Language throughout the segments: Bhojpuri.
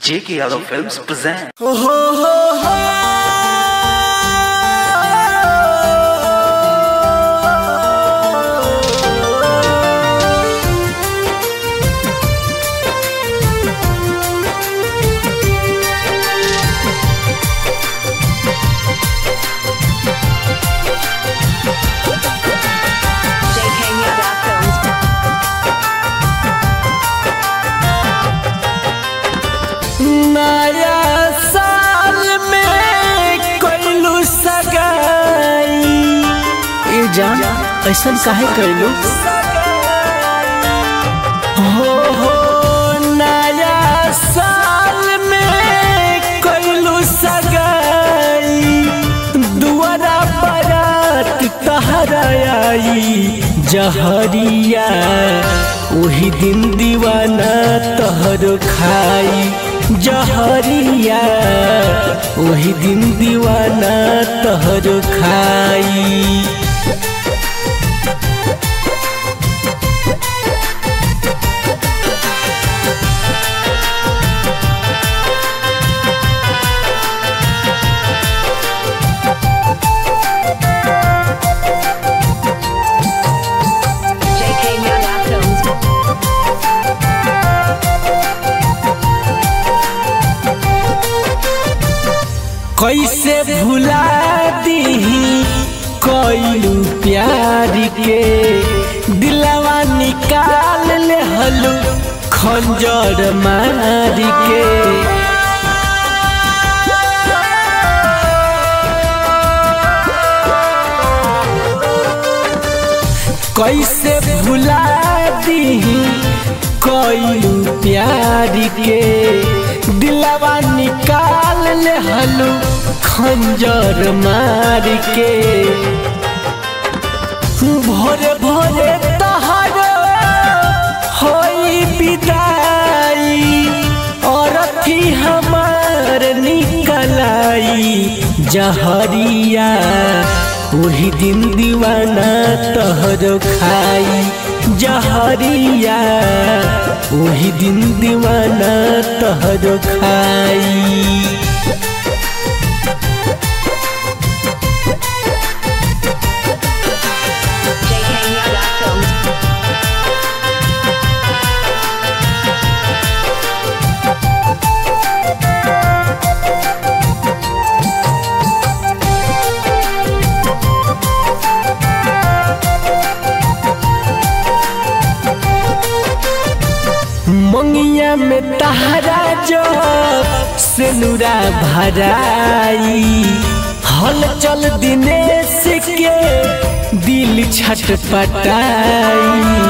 J.K. Yadav Films present. नया साल में कोइलू सगाई ए जान ऐसा काहे कैलू हो नया साल में कोइलू सगाई दुआरा बारात तहरा आई जहरिया वही दिन दीवाना तहर खाई जहरिया वही दिन दीवाना तहर खाई। कैसे भुला दी कोइलू प्यार के दिलवा निकाल ले हलू खंजर मार के कैसे भुला दी कोइलू प्यार के दिलवा निकाल ले हलू खंजर मार के भोरे भोरे तहर होई विदाई और थी हमार निकलाई जहरिया वही दिन दीवाना तहर खाई जहरिया वही दिन दीवाना तहर खाई। मंगिया में तहरा जब सेनुरा भराई हल चल दिनेश के दिल छटपटाई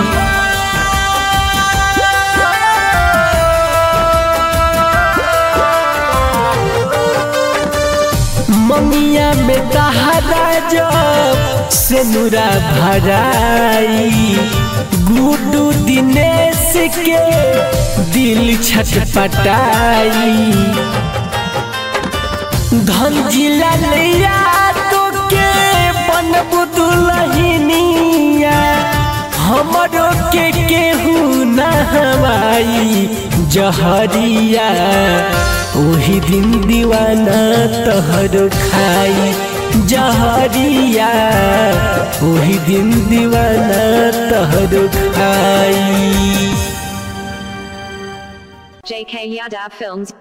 मंगिया में तहरा जब सेनुरा भराई गुड्डू दिनेश के दिल छटपटाई धन जिला लिया तो के बनबू दुल्हनिया हमरो के केहू न हवाई जहरिया वही दिन दीवाना तहर खाई जहरिया वही दिन दीवाना तहर खाई। J.K. Yadav Films